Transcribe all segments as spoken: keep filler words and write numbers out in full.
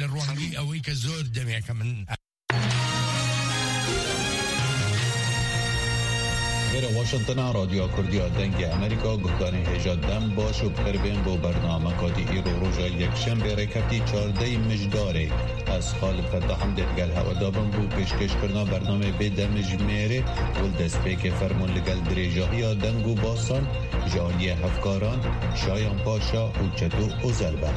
لە ڕوانگەی ئەوەی کە زۆر دەمێکە من غیر واشنطن رادیو کردیا دنگ امریکا گفتانی هجا دم باش و پربین بو برنامه کادی ایرو روژا یک شنبه رکبتی چارده مجداره از خالق دهم دلگل هوا دابن بو پیشکش کرنا برنامه به دمج میره و دست پیک فرمون لگل دریجاهی دنگ و باسان جایی هفکاران شایان پاشا و چتو و زربه.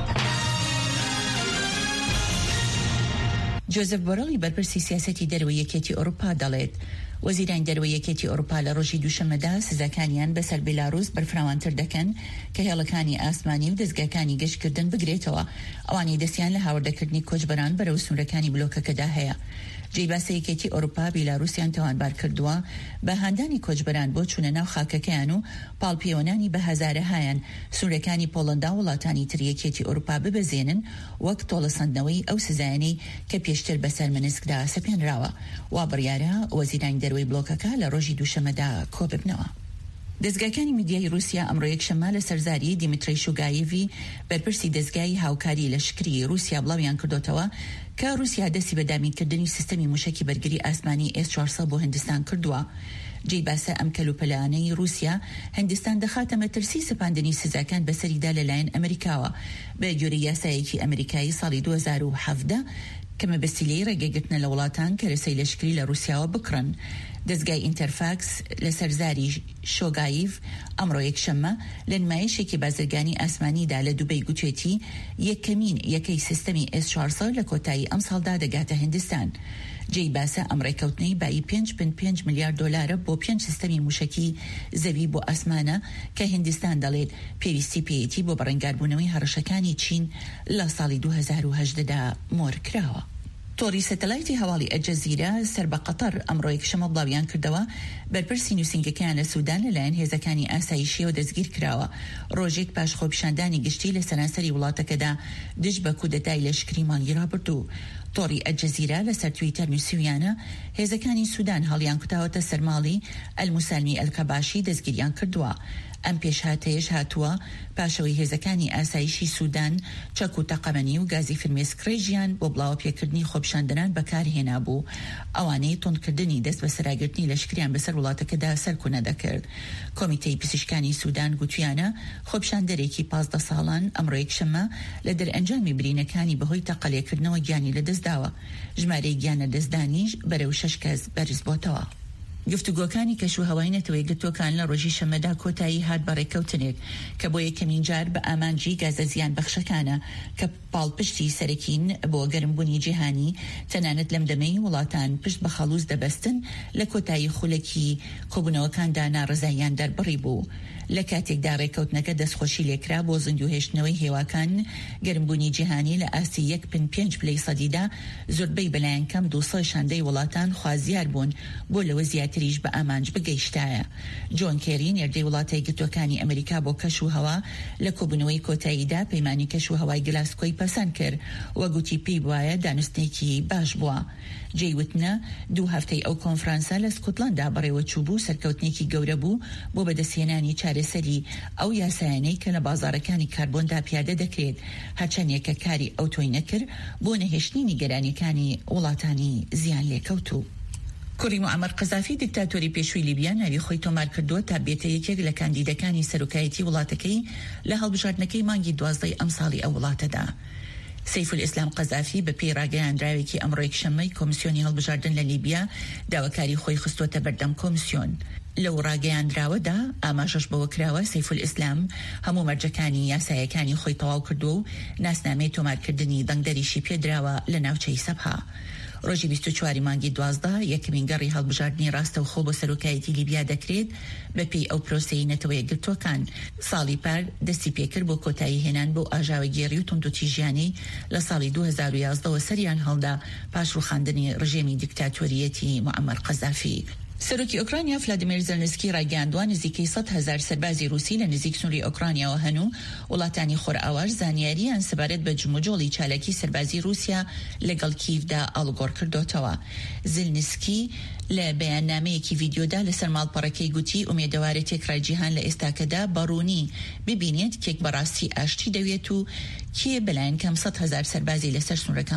جوزف بۆرەڵی بەرپرسی سیاسەتی دەرەوەی یەکێتی ئەوروپا دەڵێت وەزیرانی دەرەوەی یەکێتی ئەوروپا لە ڕۆژی دووشەمەدا سزاکانیان بەسەر بیلاڕوس بەرفراوانتر دەکەن کە هێڵەکانی ئاسمانی و دەستگاکانی گەشتکردن بگرێتەوە ئەوانەی دەستیان لە هاوردەکردنی کۆچبەران بەرەو سنوورەکانی بلۆکەکەدا هەیە. جێی باسە یەکێتی ئەوروپا بیلاڕوسیان تاوانبار کردووە بە هاندانی کۆچبەران بۆ چوونە ناو خاکەکەیان و پاڵپیۆنانی بە هەزارەهایان سنوورەکانی پۆڵەندا و وڵاتانی تر یەکێتی ئەوروپا ببەزێنن وەک تۆڵەسەندنەوەی ئەو سزایانەی کە پێشتر بەسەر منسکدا سەپێنراوە. وا بڕیارە وەزیرانی دەرەوەی بلۆکەکە لە ڕۆژی دووشەمەدا کۆ ببنەوە. دەستگاکانی میدیای رووسیا ئەمڕۆ یەکشەممە لە سەرزاری دیمیتری شوگایڤی بەرپرسی دەستگای هاوکاری لەشکری رووسیا بڵاویان کردوتەوە کە رووسیا دەستی بە دامینکردنی سیستەمی موشکی بەرگری ئاسمانی ئێس چوارسەد بۆ هەندستان کردووە. جێی باسە ئەم کەلوپەلانەی رووسیا هەندستان دەخاتە مەترسی سپاندنی سزاکان بەسەریدا لەلایەن ئەمریکاوە بە جۆرە یاسایەکی ئەمریکایی ساڵی دوو هەزار و هەڤدە کە مەبەستیلەی ڕێگەگرتنە لە وڵاتان کە رەسەی لەشکری لە رووسیاوە بکڕن. دەستگای ئینتەرفاکس لە سەرزاری شۆگایڤ ئەمڕۆ یەکشەممە لە نمایشێکی بازرگانی ئاسمانیدا لە دووبەی گوتوێتی یەکەمین یەکەی سیستەمی ئێس چوارسەد لە کۆتایی ئەم ساڵدا دەگاتە هەندستان. جێی باسە ئەم ڕێکەوتنەی بای پێنج پێنج پێنج میلیارد دۆلارە بۆ پێنج سیستەمی موشکی زەوی بۆ ئاسمانە کە هەندستان دەڵێت پێویستی پێیەتی بۆ بەڕێنگاربوونەوەی هەڕەشەکانی چین لە ساڵی دوو هەزار و هەژدەدا مۆر کراوە. تۆڕی سەتەلایتی هەواڵی ئەلجەزیرە سەر بە قەتەر ئەمڕۆ یەکشەممە بڵاویان کردەوە بەرپرسی نووسینگەکان لە سوودان لەلایەن هێزەکانی ئاسایشیەوە دەستگیر کراوە ڕۆژێک پاش خۆپیشاندانی گشتی لە سەرانسەری وڵاتەکەدا دژ بە کودەتای لەشکری مانگی ڕابردوو. تۆڕی ئەلجەزیرە لەسەر تویتەر نووسیویانە هێزەکانی سوودان هەڵیان کوتاوەتە سەرماڵی ئەلموسالمی ئەلکەباشی دەستگیریان کردووە. ئەم پێشهاتەیەش هاتووە پاشەوەی هێزەکانی ئاسایشی سوودان چەک و تەقەمەنی و گازی فرمێسکڕێژیان بۆ بڵاوە پێکردنی خۆپیشاندنان بەکارهێنا بوو ئەوانەی تۆندکردنی دەست بە سەراگرتنی لەشکریان بەسەر وڵاتەکەدا سەرکوونە دەکرد. کۆمیتەی پزیشکانی سوودان گوتویانە خۆپیشاندەرێکی پازدە ساڵان ئەمڕۆ یەکشەممە لە دەرئەنجامی برینەکانی بەهۆی تەقەلێکردنەوە گیانی لەدەستداوە. ژمارەی گیانە دەستدانیش بەرەو شەش کەس بەرز بۆتەوە. گفتوگۆکانی کەشوهەوای نەتەوەی گرتوەکان لە ڕۆژی شەمەدا کۆتایی هات بە ڕێکەوتنێک کە بۆ یەکەمین جار بە ئامانجی گازە زیان بەخشەکانە کە پاڵپشتی سەرەکین بۆ گەرمبوونی جیهانی تەنانەت لەم دەمەی وڵاتان پشت بە خەڵوز دەبەستن لە کۆتایی خولەکی کۆبوونەوەکاندا ناڕزاییان دەربڕی بوو. لە کاتێکدا ڕێکەوتنەکە دەستخۆشی لێکرا بۆ زیندوهێشتنەوەی هێواکان گەرمبوونی جیهانی لە ئاستی یەک پن پێنج پلەی سەدیدا زۆربەی بەلایەن کەم دووسەد شاندەی وڵاتان خوازیار بوون بۆ لەوە زیاتریش بە ئامانج بگەیشتایە. جۆن کێری نێردەی وڵاتای گرتوەکانی ئەمریکا بۆ کەش و هەوا لە کۆبوونەوەی کۆتاییدا پەیمانی کەش و هەوای گلاسکۆی پەسەند کرد وەگوتی پێی وایە دانوستێکی باش بووە. جێیوتنە دوو هەفتەی ئەو کۆنفرانسە لە سکۆتلاندا بەڕێوە چووبوو سەرکەوتنێکی گەورە بوو بۆ بەدەستهێنانی چارەسەری ئەو یاسایانەی کە لە بازاڕەکانی کاربۆندا پیادە دەکرێت هەرچەندێکە کاری ئەو تۆی نەکرد بۆ نەهێشتنی نیگەرانیەکانی وڵاتانی زیان لێکەوتوو. کوڕی موعەمەر قەزافی دیکتاتۆری پێشووی لیبیا ناوی خۆی تۆمار کردووە تا بێتە یەکێک لە کاندیدەکانی سەرۆکایەتی وڵاتەکەی لە هەڵبژاردنەکەی مانگی دوازدەی ئەم ساڵی ئەو وڵاتەدا. سەیف الئیسلام قەزافی بە پێی ڕاگەیاندراوێکی ئەمڕۆ یەکشەممەی کۆمیسیۆنی هەڵبژاردن لە لیبیا داواکاری خۆی خستووەتە بەردەم کۆمیسیۆن. لەو ڕاگەیاندراوەدا ئاماژەش بەوە کراوە سەیف الئیسلام هەموو مەرجەکانی یاسایەکانی خۆی تەواو کردو و ناسنامەی تۆمارکردنی دەنگدەریشی پێدراوە لە ناوچەی سەبها. ڕۆژی بیست و چوار مانگی دوازدە یەکەمین گەڕی هەڵبژاردننی ڕاستە و خۆ بۆ سەرۆکایەتی لیبیا دەکرێت بە پێی ئەو پرۆسەی نەتەوەی گرتوەکان. ساڵی پار دەستی پێکرد بۆ کۆتایی هێنان بۆ ئاژاوە گێڕی و توندوتیژیانی لە ساڵی دوو هەزار و یازدەوە سەریان هەڵدا پاش ڕووخاندنی ڕژێمی دیکتاتۆریەتی موعەمەر قەزافی. سەرۆکی ئۆکرانیا ڤلادیمیر زەلنسکی ڕایگەیاندووە نزیکەی سەد هەزار سەربازی رووسی لە نزیک سنووری ئۆکرانیاوە هەن و وڵاتانی خۆرئاواش زانیاریان سەبارەت بە جموجۆڵی چالاکی سەربازی رووسیا لەگەڵ کیڤدا ئاڵوگۆڕ کردوتەوە. زەلنسکی لە بەیاننامەیەکی ڤیدیۆدا لەسەر ماڵپەڕەکەی گوتی ئومێدەوارە تێکڕای جیهان لە ئێستاکەدا بەڕوونی ببینێت کێک بەڕاستی ئاشتی دەوێت و کێ بەلایەن کەم سەد هەزار سەربازی لەسەر سنوورەکان